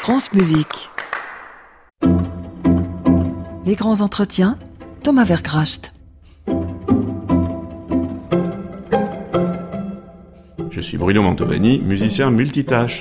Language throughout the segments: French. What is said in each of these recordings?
France Musique. Les grands entretiens, Thomas Vergracht. Je suis Bruno Mantovani, musicien multitâche.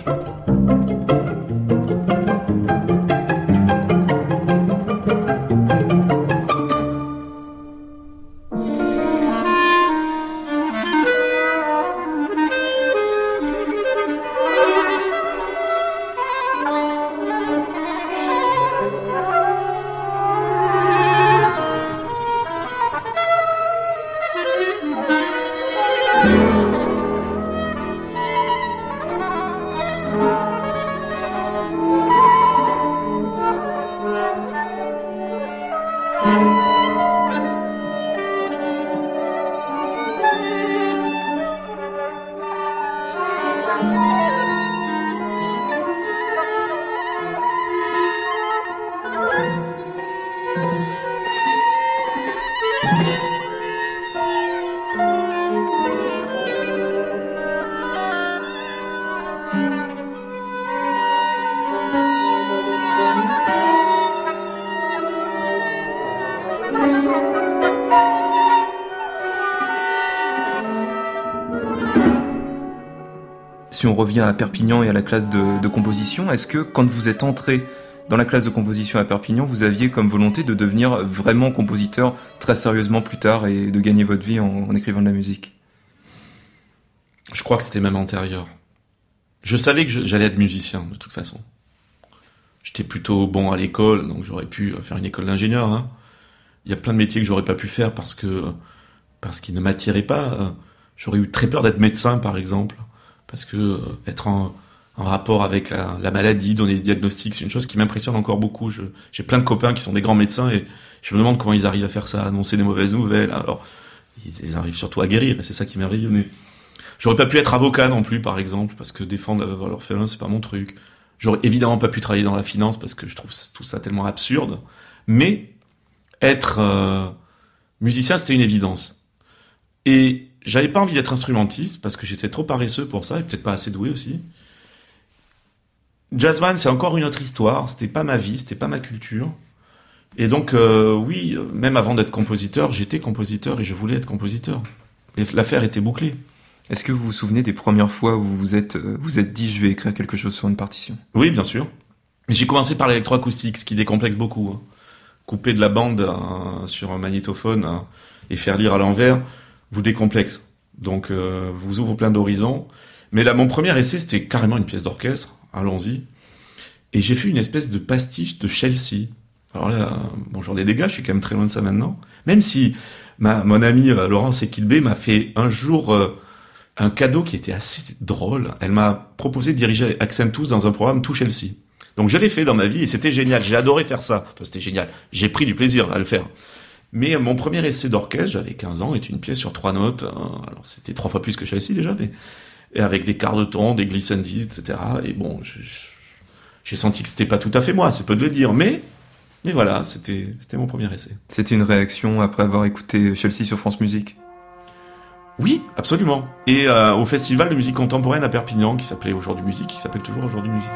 Si on revient à Perpignan et à la classe de composition, est-ce que quand vous êtes entré dans la classe de composition à Perpignan, vous aviez comme volonté de devenir vraiment compositeur très sérieusement plus tard et de gagner votre vie en écrivant de la musique ? Je crois que c'était même antérieur. Je savais que j'allais être musicien, de toute façon. J'étais plutôt bon à l'école, donc j'aurais pu faire une école d'ingénieur. Hein. Il y a plein de métiers que j'aurais pas pu faire parce qu'ils ne m'attiraient pas. J'aurais eu très peur d'être médecin, par exemple. Parce que être en rapport avec la maladie, donner des diagnostics, c'est une chose qui m'impressionne encore beaucoup. J'ai plein de copains qui sont des grands médecins et je me demande comment ils arrivent à faire ça, à annoncer des mauvaises nouvelles. Alors, ils arrivent surtout à guérir et c'est ça qui m'émerveille. Mais j'aurais pas pu être avocat non plus, par exemple, parce que défendre la veuve et l'orphelin, c'est pas mon truc. J'aurais évidemment pas pu travailler dans la finance parce que je trouve tout ça tellement absurde. Mais être musicien, c'était une évidence. Et j'avais pas envie d'être instrumentiste parce que j'étais trop paresseux pour ça et peut-être pas assez doué aussi. Jazzman, c'est encore une autre histoire. C'était pas ma vie, c'était pas ma culture. Et donc, oui, même avant d'être compositeur, j'étais compositeur et je voulais être compositeur. Et l'affaire était bouclée. Est-ce que vous vous souvenez des premières fois où vous êtes dit je vais écrire quelque chose sur une partition ? Oui, bien sûr. Mais j'ai commencé par l'électroacoustique, ce qui décomplexe beaucoup. Hein. Couper de la bande sur un magnétophone et faire lire à l'envers vous décomplexe. Donc, vous ouvre plein d'horizons. Mais là, mon premier essai, c'était carrément une pièce d'orchestre. Allons-y. Et j'ai fait une espèce de pastiche de Chelsea. Alors là, bonjour les dégâts, je suis quand même très loin de ça maintenant. Même si mon ami Laurence Equilbé m'a fait un jour un cadeau qui était assez drôle. Elle m'a proposé de diriger Accentus dans un programme tout Chelsea. Donc je l'ai fait dans ma vie et c'était génial. J'ai adoré faire ça. Enfin, c'était génial. J'ai pris du plaisir à le faire. Mais mon premier essai d'orchestre, j'avais 15 ans, était une pièce sur 3 notes. Alors c'était 3 fois plus que Chelsea déjà, mais et avec des quarts de ton, des glissandi, etc. Et bon, j'ai senti que c'était pas tout à fait moi, c'est peu de le dire, mais voilà, c'était mon premier essai. C'était une réaction après avoir écouté Chelsea sur France Musique ? Oui, absolument. Et au festival de musique contemporaine à Perpignan, qui s'appelait Aujourd'hui Musique, qui s'appelle toujours Aujourd'hui Musique.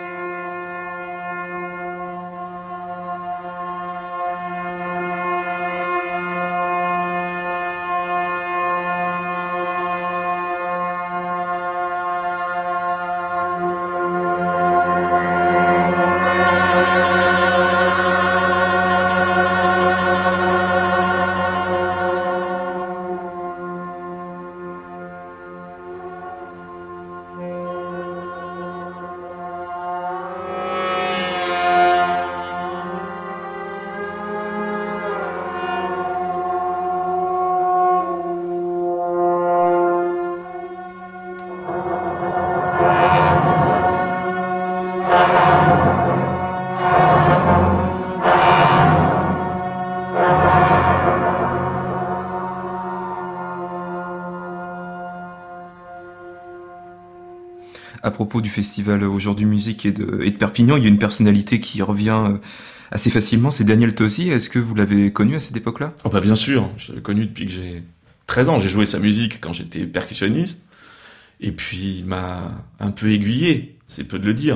À propos du festival Aujourd'hui Musique et de Perpignan, il y a une personnalité qui revient assez facilement, c'est Daniel Tossi. Est-ce que vous l'avez connu à cette époque-là ? Oh bah bien sûr, je l'ai connu depuis que j'ai 13 ans. J'ai joué sa musique quand j'étais percussionniste. Et puis il m'a un peu aiguillé, c'est peu de le dire.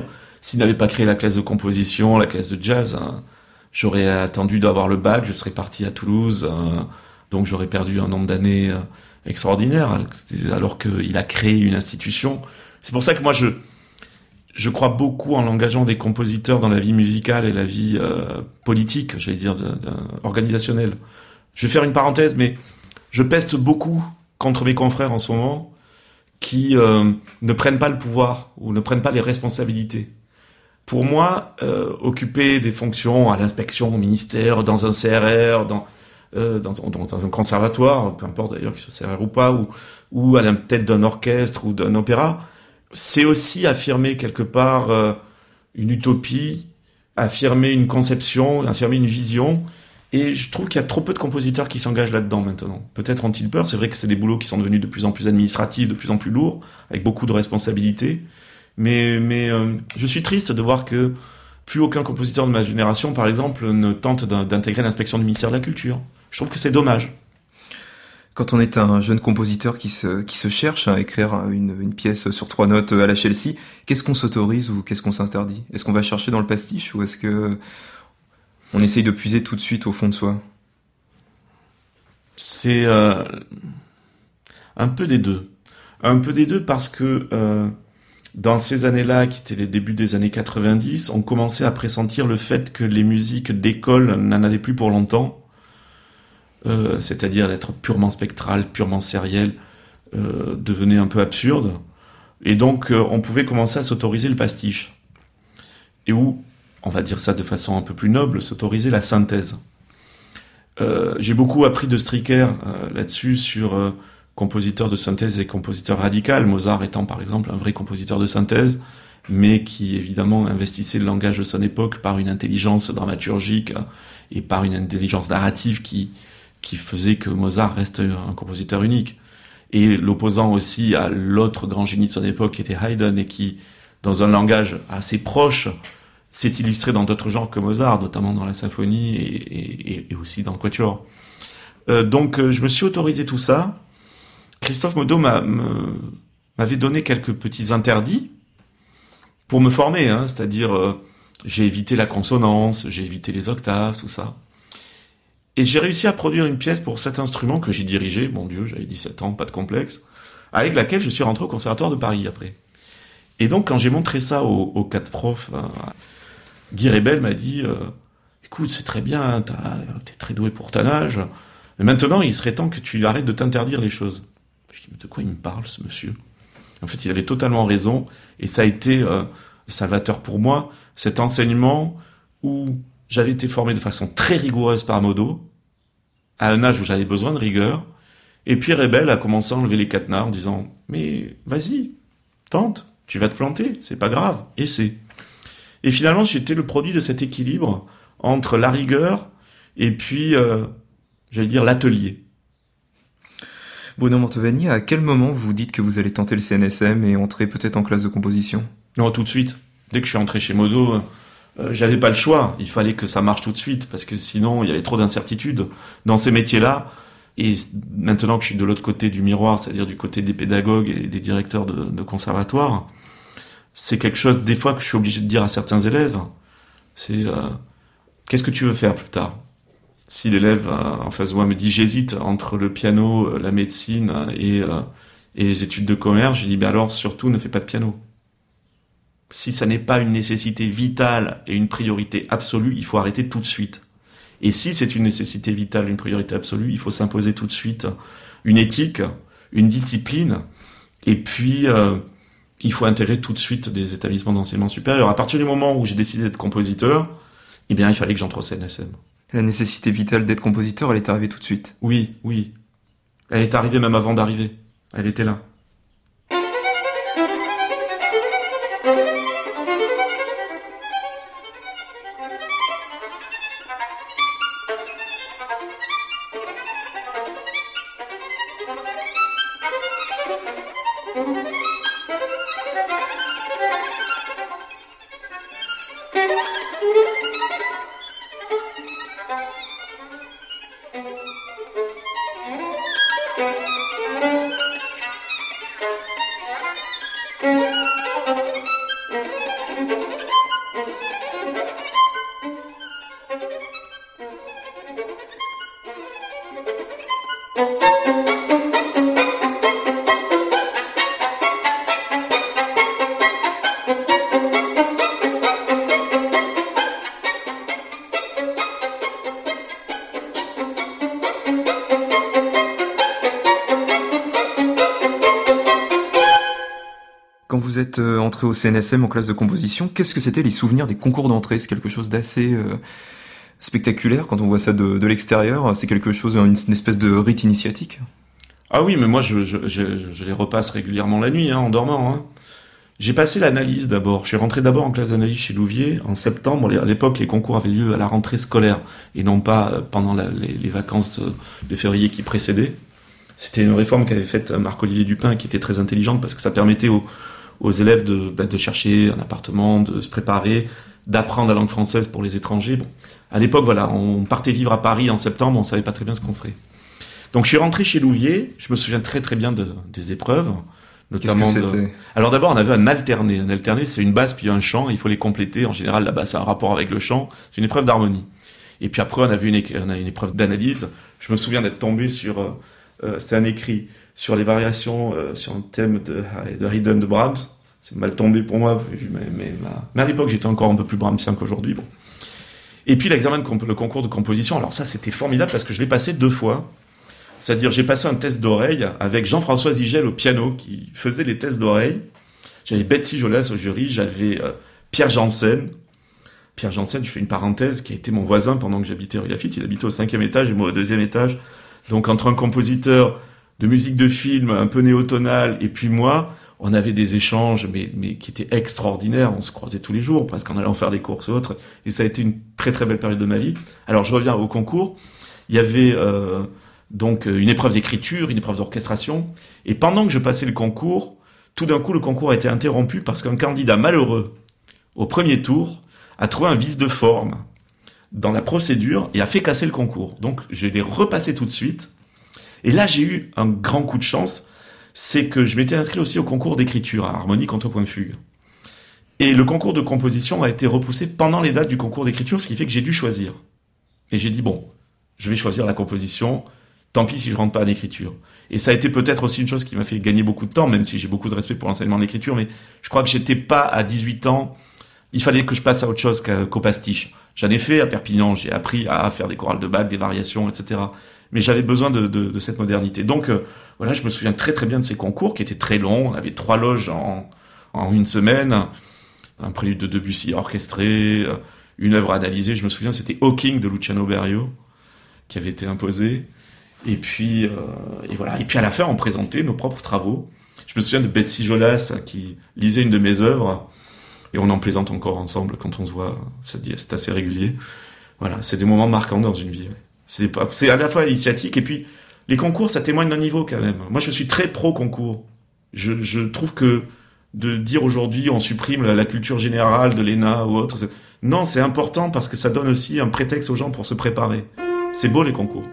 s'il n'avait pas créé la classe de composition, la classe de jazz, j'aurais attendu d'avoir le bac, je serais parti à Toulouse, donc j'aurais perdu un nombre d'années extraordinaire, alors qu'il a créé une institution. C'est pour ça que moi, je crois beaucoup en l'engagement des compositeurs dans la vie musicale et la vie politique, j'allais dire, organisationnelle. Je vais faire une parenthèse, mais je peste beaucoup contre mes confrères en ce moment qui ne prennent pas le pouvoir ou ne prennent pas les responsabilités. Pour moi, occuper des fonctions à l'inspection, au ministère, dans un CRR, dans un conservatoire, peu importe d'ailleurs que ce soit CRR ou pas, ou à la tête d'un orchestre ou d'un opéra, c'est aussi affirmer quelque part une utopie, affirmer une conception, affirmer une vision. Et je trouve qu'il y a trop peu de compositeurs qui s'engagent là-dedans maintenant. Peut-être ont-ils peur, c'est vrai que c'est des boulots qui sont devenus de plus en plus administratifs, de plus en plus lourds, avec beaucoup de responsabilités. Mais je suis triste de voir que plus aucun compositeur de ma génération, par exemple, ne tente d'intégrer l'inspection du ministère de la Culture. Je trouve que c'est dommage. Quand on est un jeune compositeur qui se cherche à écrire une pièce sur 3 notes à la Chelsea, qu'est-ce qu'on s'autorise ou qu'est-ce qu'on s'interdit ? Est-ce qu'on va chercher dans le pastiche ou est-ce que on essaye de puiser tout de suite au fond de soi ? C'est un peu des deux. Un peu des deux parce que dans ces années-là, qui étaient les débuts des années 90, on commençait à pressentir le fait que les musiques d'école n'en avaient plus pour longtemps. C'est-à-dire d'être purement spectrale, purement sérielle, devenait un peu absurde. Et donc, on pouvait commencer à s'autoriser le pastiche. Et où, on va dire ça de façon un peu plus noble, s'autoriser la synthèse. J'ai beaucoup appris de Stricker là-dessus, sur compositeur de synthèse et compositeur radical, Mozart étant par exemple un vrai compositeur de synthèse, mais qui évidemment investissait le langage de son époque par une intelligence dramaturgique et par une intelligence narrative qui faisait que Mozart reste un compositeur unique. Et l'opposant aussi à l'autre grand génie de son époque qui était Haydn et qui, dans un langage assez proche, s'est illustré dans d'autres genres que Mozart, notamment dans la symphonie et aussi dans le quatuor. Donc je me suis autorisé tout ça. Christophe Modeau m'avait donné quelques petits interdits pour me former, c'est-à-dire j'ai évité la consonance, j'ai évité les octaves, tout ça. Et j'ai réussi à produire une pièce pour cet instrument que j'ai dirigé, mon Dieu, j'avais 17 ans, pas de complexe, avec laquelle je suis rentré au Conservatoire de Paris après. Et donc quand j'ai montré ça aux 4 profs, Guy Rebel m'a dit écoute, c'est très bien, t'es très doué pour ton âge, mais maintenant il serait temps que tu arrêtes de t'interdire les choses. Je dis mais de quoi il me parle ce monsieur ? En fait il avait totalement raison, et ça a été salvateur pour moi, cet enseignement où j'avais été formé de façon très rigoureuse par Modo, à un âge où j'avais besoin de rigueur, et puis Rebel a commencé à enlever les cadenas en disant « Mais vas-y, tente, tu vas te planter, c'est pas grave, essaie ». Et finalement, j'étais le produit de cet équilibre entre la rigueur et puis, j'allais dire, l'atelier. Bruno Mantovani, à quel moment vous dites que vous allez tenter le CNSM et entrer peut-être en classe de composition ? Non, tout de suite. Dès que je suis entré chez Modo... j'avais pas le choix, il fallait que ça marche tout de suite, parce que sinon il y avait trop d'incertitudes dans ces métiers-là. Et maintenant que je suis de l'autre côté du miroir, c'est-à-dire du côté des pédagogues et des directeurs de conservatoire, c'est quelque chose des fois que je suis obligé de dire à certains élèves. C'est qu'est-ce que tu veux faire plus tard ? Si l'élève en face de moi me dit j'hésite entre le piano, la médecine et les études de commerce, je dis ben alors surtout ne fais pas de piano. Si ça n'est pas une nécessité vitale et une priorité absolue, il faut arrêter tout de suite. Et si c'est une nécessité vitale, une priorité absolue, il faut s'imposer tout de suite une éthique, une discipline, et puis il faut intégrer tout de suite des établissements d'enseignement supérieur. À partir du moment où j'ai décidé d'être compositeur, eh bien il fallait que j'entre au CNSM. La nécessité vitale d'être compositeur, elle est arrivée tout de suite. Oui. Elle est arrivée même avant d'arriver. Elle était là. Quand vous êtes entré au CNSM en classe de composition, qu'est-ce que c'était les souvenirs des concours d'entrée? C'est quelque chose d'assez spectaculaire quand on voit ça de l'extérieur. C'est quelque chose, une espèce de rite initiatique. Ah oui, mais moi je les repasse régulièrement la nuit, en dormant. Hein. J'ai passé l'analyse d'abord. Je suis rentré d'abord en classe d'analyse chez Louviers en septembre. À l'époque, les concours avaient lieu à la rentrée scolaire et non pas pendant les vacances de février qui précédaient. C'était une réforme qu'avait faite Marc-Olivier Dupin qui était très intelligente parce que ça permettait aux élèves de chercher un appartement, de se préparer, d'apprendre la langue française pour les étrangers. Bon, à l'époque, voilà, on partait vivre à Paris en septembre, on savait pas très bien ce qu'on ferait. Donc je suis rentré chez Louviers, je me souviens très très bien des épreuves, notamment. Qu'est-ce que c'était ? Alors d'abord, on avait un alterné. Un alterné, c'est une basse puis un chant, il faut les compléter. En général, la basse a un rapport avec le chant, c'est une épreuve d'harmonie. Et puis après, on a une épreuve d'analyse. Je me souviens d'être tombé sur, c'était un écrit sur les variations sur un thème de Haydn de Brahms. C'est mal tombé pour moi, mais à l'époque, j'étais encore un peu plus brahmsien qu'aujourd'hui. Bon. Et puis l'examen le concours de composition, alors ça, c'était formidable parce que je l'ai passé 2 fois. C'est-à-dire, j'ai passé un test d'oreille avec Jean-François Zigel au piano, qui faisait les tests d'oreille. J'avais Betsy Jolas au jury, j'avais Pierre Janssen. Pierre Janssen, je fais une parenthèse, qui a été mon voisin pendant que j'habitais rue Laffitte. Il habitait au 5e étage et moi au 2e étage. Donc, entre un compositeur de musique de film un peu néotonal et puis moi, on avait des échanges, mais qui étaient extraordinaires. On se croisait tous les jours, presque en allant faire des courses ou autres. Et ça a été une très très belle période de ma vie. Alors, je reviens au concours. Il y avait donc une épreuve d'écriture, une épreuve d'orchestration. Et pendant que je passais le concours, tout d'un coup, le concours a été interrompu parce qu'un candidat malheureux, au premier tour, a trouvé un vice de forme dans la procédure et a fait casser le concours. Donc, je l'ai repassé tout de suite. Et là, j'ai eu un grand coup de chance, c'est que je m'étais inscrit aussi au concours d'écriture, à harmonie contre point de fugue. Et le concours de composition a été repoussé pendant les dates du concours d'écriture, ce qui fait que j'ai dû choisir. Et j'ai dit, bon, je vais choisir la composition, tant pis si je rentre pas en écriture. Et ça a été peut-être aussi une chose qui m'a fait gagner beaucoup de temps, même si j'ai beaucoup de respect pour l'enseignement de l'écriture, mais je crois que j'étais pas à 18 ans, il fallait que je passe à autre chose qu'au pastiche. J'en ai fait à Perpignan, j'ai appris à faire des chorales de Bach, des variations, etc. Mais j'avais besoin de cette modernité. Donc voilà, je me souviens très très bien de ces concours qui étaient très longs. On avait 3 loges en une semaine, un prélude de Debussy orchestré, une œuvre analysée. Je me souviens, c'était Hawking de Luciano Berio qui avait été imposé. Et puis voilà. Et puis à la fin, on présentait nos propres travaux. Je me souviens de Betsy Jolas qui lisait une de mes œuvres. Et on en plaisante encore ensemble quand on se voit. C'est assez régulier. Voilà, c'est des moments marquants dans une vie. C'est à la fois initiatique et puis les concours, ça témoigne d'un niveau quand même. Moi, je suis très pro concours. Je trouve que de dire aujourd'hui on supprime la culture générale de l'ENA ou autre, non, c'est important parce que ça donne aussi un prétexte aux gens pour se préparer. C'est beau les concours.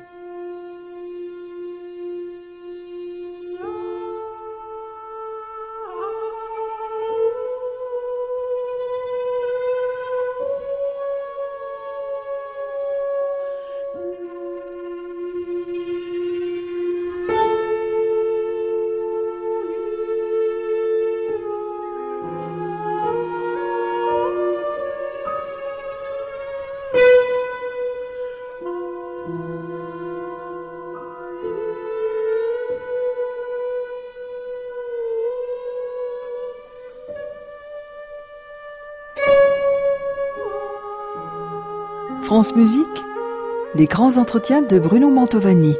France Musique, les grands entretiens de Bruno Mantovani.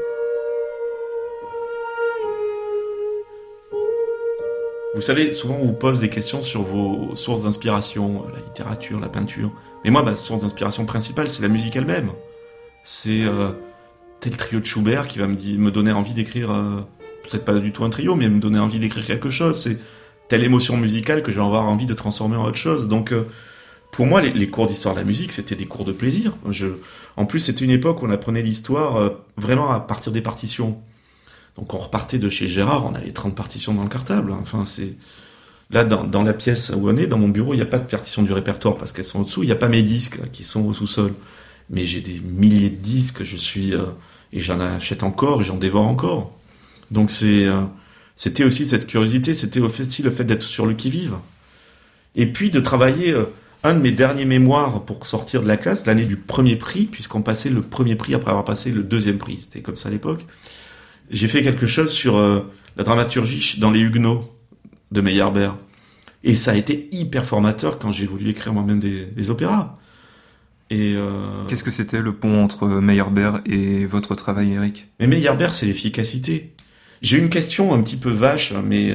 Vous savez, souvent on vous pose des questions sur vos sources d'inspiration, la littérature, la peinture. Mais moi, ma source d'inspiration principale, c'est la musique elle-même. C'est tel trio de Schubert qui va me donner envie d'écrire, peut-être pas du tout un trio, mais me donner envie d'écrire quelque chose. C'est telle émotion musicale que je vais avoir envie de transformer en autre chose. Donc, pour moi, les cours d'histoire de la musique, c'était des cours de plaisir. En plus, c'était une époque où on apprenait l'histoire vraiment à partir des partitions. Donc on repartait de chez Gérard, on avait 30 partitions dans le cartable. Enfin, Là, dans la pièce où on est, dans mon bureau, il n'y a pas de partition du répertoire parce qu'elles sont au-dessous. Il n'y a pas mes disques qui sont au sous-sol. Mais j'ai des milliers de disques, et j'en achète encore, et j'en dévore encore. Donc c'était aussi cette curiosité, c'était aussi le fait d'être sur le qui-vive. Et puis de travailler, un de mes derniers mémoires pour sortir de la classe, l'année du premier prix, puisqu'on passait le premier prix après avoir passé le deuxième prix. C'était comme ça à l'époque. J'ai fait quelque chose sur la dramaturgie dans Les Huguenots de Meyerbeer. Et ça a été hyper formateur quand j'ai voulu écrire moi-même des opéras. Et Qu'est-ce que c'était le pont entre Meyerbeer et votre travail, Eric ? Mais Meyerbeer, c'est l'efficacité. J'ai une question un petit peu vache, mais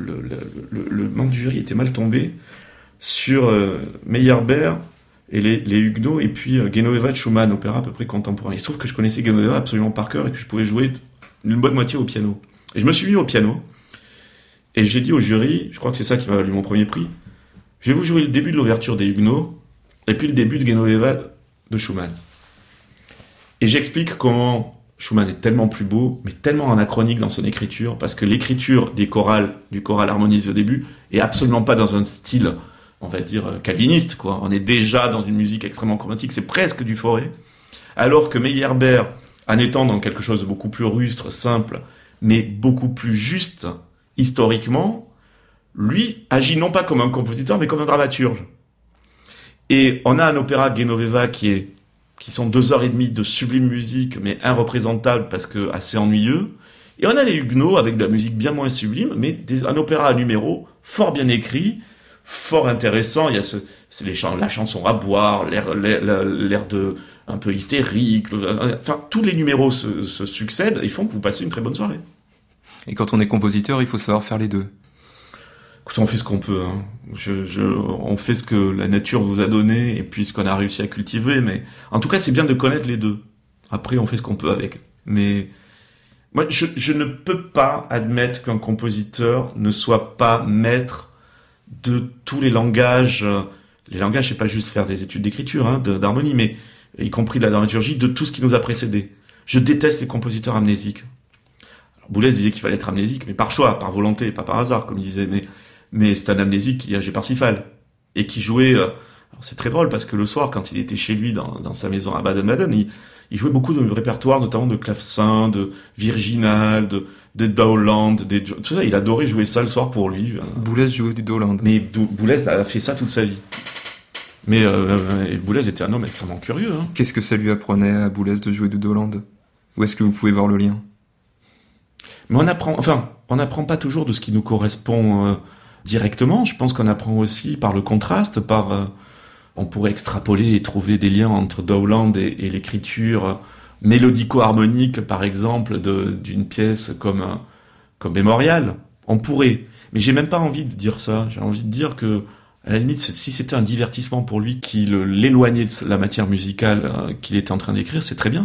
le membre du jury était mal tombé sur Meyerbeer et les Huguenots, et puis Genoveva de Schumann, opéra à peu près contemporain. Il se trouve que je connaissais Genoveva absolument par cœur et que je pouvais jouer une bonne moitié au piano. Et je me suis mis au piano, et j'ai dit au jury, je crois que c'est ça qui m'a valu mon premier prix, je vais vous jouer le début de l'ouverture des Huguenots, et puis le début de Genoveva de Schumann. Et j'explique comment Schumann est tellement plus beau, mais tellement anachronique dans son écriture, parce que l'écriture du choral harmonisé au début, est absolument pas dans un style, on va dire, calviniste, quoi. On est déjà dans une musique extrêmement chromatique, c'est presque du Fauré. Alors que Meyerbeer, en étant dans quelque chose de beaucoup plus rustre, simple, mais beaucoup plus juste, historiquement, lui agit non pas comme un compositeur, mais comme un dramaturge. Et on a un opéra Genoveva qui sont 2h30 de sublime musique, mais irreprésentable parce que assez ennuyeux. Et on a les Huguenots avec de la musique bien moins sublime, mais un opéra à numéros fort bien écrit, fort intéressant. Il y a la chanson à boire, l'air de un peu hystérique. Enfin, tous les numéros se succèdent et font que vous passez une très bonne soirée. Et quand on est compositeur, il faut savoir faire les deux. Écoute, on fait ce qu'on peut. Hein. On fait ce que la nature vous a donné et puis ce qu'on a réussi à cultiver. Mais en tout cas, c'est bien de connaître les deux. Après, on fait ce qu'on peut avec. Mais moi, je ne peux pas admettre qu'un compositeur ne soit pas maître de tous les langages. Les langages, c'est pas juste faire des études d'écriture, hein, d'harmonie, mais y compris de la dramaturgie, de tout ce qui nous a précédé. Je déteste les compositeurs amnésiques. Alors, Boulez disait qu'il fallait être amnésique, mais par choix, par volonté, pas par hasard, comme il disait. Mais c'est un amnésique qui âgeait Parsifal et qui jouait. Alors c'est très drôle parce que le soir, quand il était chez lui dans sa maison à Baden-Baden, il jouait beaucoup de répertoire, notamment de clavecin, de Virginal, de Dowland, tout ça. Il adorait jouer ça le soir pour lui. Boulez jouait du Dowland. Mais Boulez a fait ça toute sa vie. Mais Boulez était un homme extrêmement curieux. Hein. Qu'est-ce que ça lui apprenait à Boulez de jouer du Dowland ? Où est-ce que vous pouvez voir le lien ? Mais on n'apprend pas toujours de ce qui nous correspond directement. Je pense qu'on apprend aussi par le contraste, on pourrait extrapoler et trouver des liens entre Dowland et l'écriture mélodico-harmonique, par exemple, d'une pièce comme Mémorial. On pourrait. Mais j'ai même pas envie de dire ça. J'ai envie de dire que, à la limite, si c'était un divertissement pour lui qui l'éloignait de la matière musicale qu'il était en train d'écrire, c'est très bien.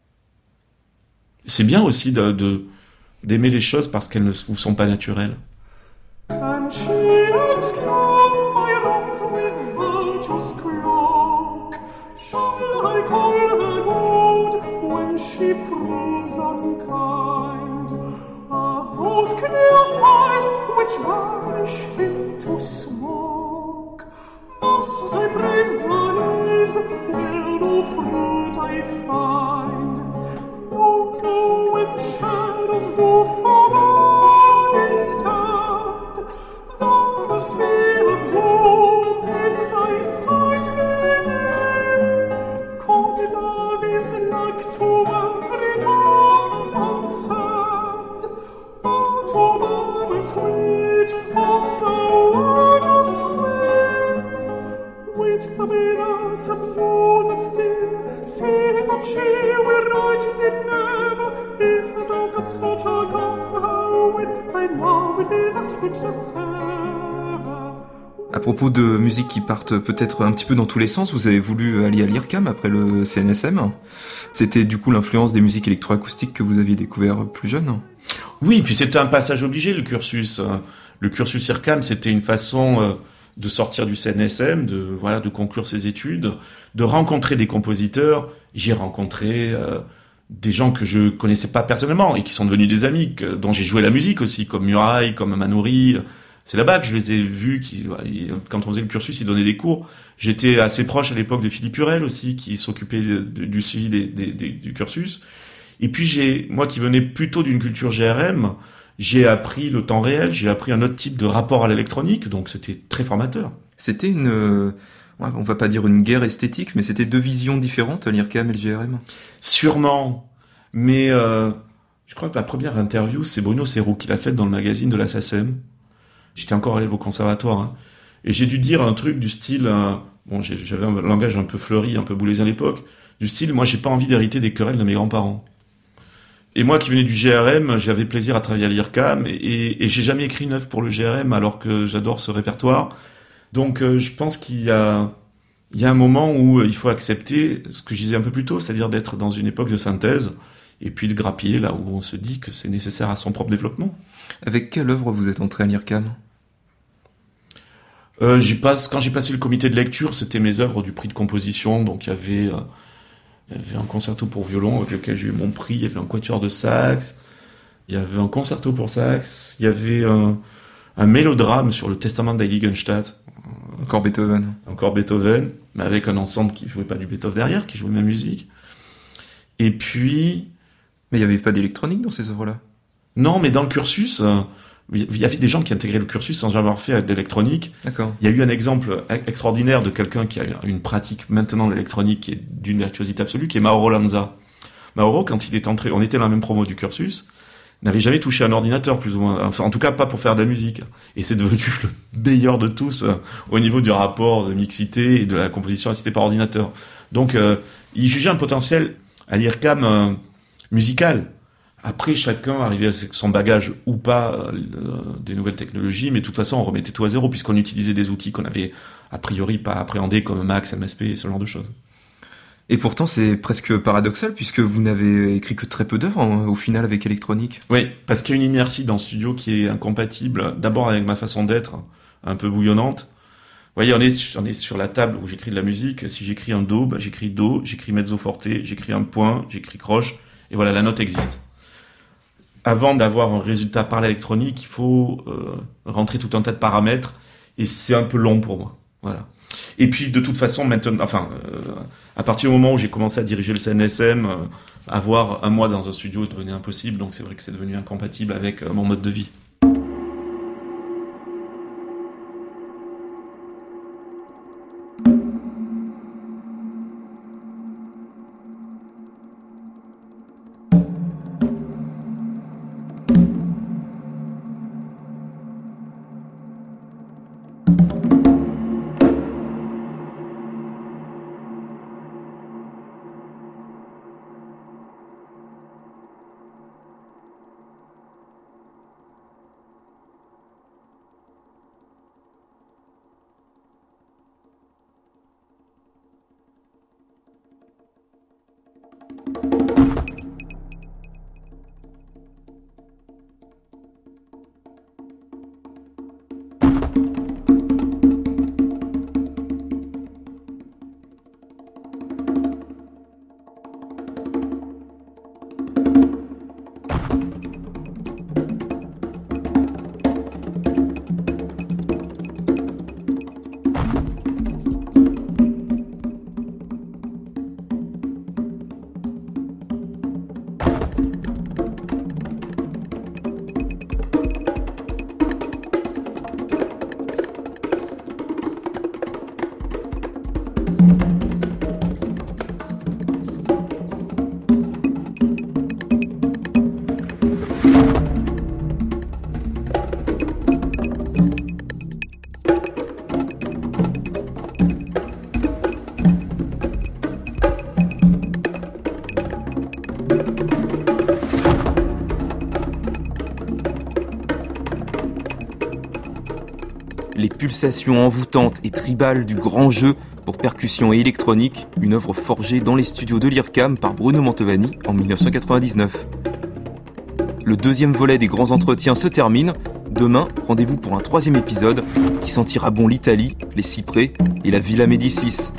C'est bien aussi d'aimer les choses parce qu'elles ne vous sont pas naturelles. And she excuse my wrongs with virtue's cloak. Shall I call her good when she proves unkind? Are those clear fires which vanish into smoke? Must I praise the leaves where no fruit I find? No, when shadows do for body stand, thou must be abused if thy sight be dim. Cold love is like to man's return unsent, to bubbles sweet on the water swim. With the maidens abused still, say that she will right thee never, if thou couldst not come how when thy love be the sweetest ever. À propos de musique qui partent peut-être un petit peu dans tous les sens, vous avez voulu aller à l'IRCAM après le CNSM. C'était du coup l'influence des musiques électroacoustiques que vous aviez découvert plus jeune ? Oui, puis c'était un passage obligé, le cursus. Le cursus IRCAM, c'était une façon de sortir du CNSM, de conclure ses études, de rencontrer des compositeurs. J'ai rencontré des gens que je connaissais pas personnellement et qui sont devenus des amis, dont j'ai joué la musique aussi, comme Murail, comme Manoury. c'est là-bas que je les ai vus. Quand on faisait le cursus, ils donnaient des cours. J'étais assez proche à l'époque de Philippe Hurel aussi, qui s'occupait du suivi du cursus. Et puis moi qui venais plutôt d'une culture GRM, j'ai appris le temps réel, j'ai appris un autre type de rapport à l'électronique, donc c'était très formateur. C'était on va pas dire une guerre esthétique, mais c'était deux visions différentes, l'IRCAM et le GRM. Sûrement, mais je crois que la première interview, c'est Bruno Serroux qui l'a faite dans le magazine de la SACEM. J'étais encore élève au conservatoire, hein. Et j'ai dû dire un truc du style, j'avais un langage un peu fleuri, un peu boulésien à l'époque, du style, moi j'ai pas envie d'hériter des querelles de mes grands-parents. Et moi qui venais du GRM, j'avais plaisir à travailler à l'IRCAM, et j'ai jamais écrit une œuvre pour le GRM alors que j'adore ce répertoire. Donc je pense qu'il y a un moment où il faut accepter ce que je disais un peu plus tôt, c'est-à-dire d'être dans une époque de synthèse, et puis de grappiller là où on se dit que c'est nécessaire à son propre développement. Avec quelle œuvre vous êtes entré à l'IRCAM ? Quand j'ai passé le comité de lecture, c'était mes œuvres du prix de composition, donc il y avait un concerto pour violon avec lequel j'ai eu mon prix, il y avait un quatuor de sax, il y avait un concerto pour sax, il y avait un mélodrame sur le testament d'Heiligenstadt. Encore Beethoven, mais avec un ensemble qui jouait pas du Beethoven derrière, qui jouait ma musique. Et puis... Mais il n'y avait pas d'électronique dans ces œuvres-là ? Non, mais dans le cursus, il y avait des gens qui intégraient le cursus sans avoir fait d'électronique. D'accord. Il y a eu un exemple extraordinaire de quelqu'un qui a une pratique maintenant de l'électronique qui est d'une virtuosité absolue, qui est Mauro Lanza. Mauro, quand il est entré, on était dans la même promo du cursus, n'avait jamais touché un ordinateur, plus ou moins. Enfin, en tout cas, pas pour faire de la musique. Et c'est devenu le meilleur de tous au niveau du rapport de mixité et de la composition assistée par ordinateur. Donc, il jugeait un potentiel à l'IRCAM musical. Après, chacun arrivait avec son bagage ou pas des nouvelles technologies, mais de toute façon, on remettait tout à zéro puisqu'on utilisait des outils qu'on avait a priori pas appréhendés comme Max, MSP et ce genre de choses. Et pourtant, c'est presque paradoxal puisque vous n'avez écrit que très peu d'œuvres au final avec électronique. Oui, parce qu'il y a une inertie dans le studio qui est incompatible d'abord avec ma façon d'être, un peu bouillonnante. Vous voyez, on est sur la table où j'écris de la musique. Si j'écris un do, j'écris do, j'écris mezzo forte, j'écris un point, j'écris croche, et voilà, la note existe. Avant d'avoir un résultat par l'électronique, il faut rentrer tout un tas de paramètres, et c'est un peu long pour moi. Voilà. Et puis, de toute façon, maintenant, à partir du moment où j'ai commencé à diriger le CNSM, avoir un mois dans un studio devenait impossible, donc c'est vrai que c'est devenu incompatible avec mon mode de vie. Les pulsations envoûtantes et tribales du grand jeu pour percussion et électronique, une œuvre forgée dans les studios de l'IRCAM par Bruno Mantovani en 1999. Le deuxième volet des grands entretiens se termine. Demain, rendez-vous pour un troisième épisode qui sentira bon l'Italie, les cyprès et la Villa Médicis.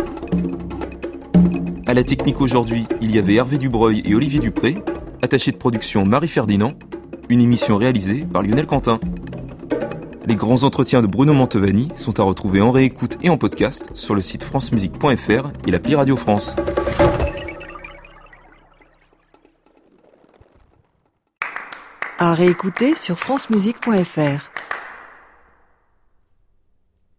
À la technique aujourd'hui, il y avait Hervé Dubreuil et Olivier Dupré, attaché de production Marie Ferdinand, une émission réalisée par Lionel Quentin. Les grands entretiens de Bruno Mantovani sont à retrouver en réécoute et en podcast sur le site francemusique.fr et l'appli Radio France. À réécouter sur francemusique.fr.